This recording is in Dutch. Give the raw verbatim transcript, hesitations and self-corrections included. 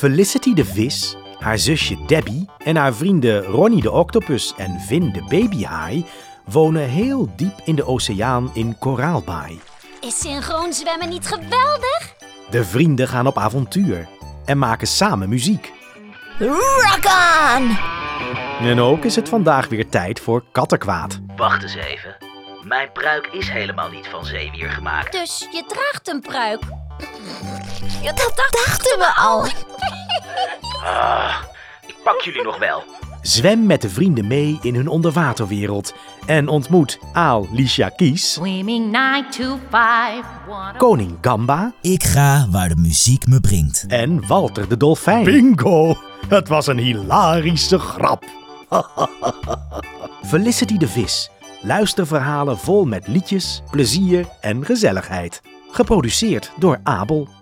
Felicity de vis, haar zusje Debbie en haar vrienden Ronnie de octopus en Vin de babyhaai wonen heel diep in de oceaan in Koraalbaai. Is synchroon zwemmen niet geweldig? De vrienden gaan op avontuur en maken samen muziek. Rock on! En ook is het vandaag weer tijd voor kattenkwaad. Wacht eens even. Mijn pruik is helemaal niet van zeewier gemaakt. Dus je draagt een pruik. Ja, dat dachten we al. Ah, ik pak jullie nog wel. Zwem met de vrienden mee in hun onderwaterwereld en ontmoet Aal Licia Kies, Swimming nine to five. koning Gamba Ik ga waar de muziek me brengt. en Walter de dolfijn. Bingo! Het was een hilarische grap. Felicity de vis. Luisterverhalen vol met liedjes, plezier en gezelligheid. Geproduceerd door Abel.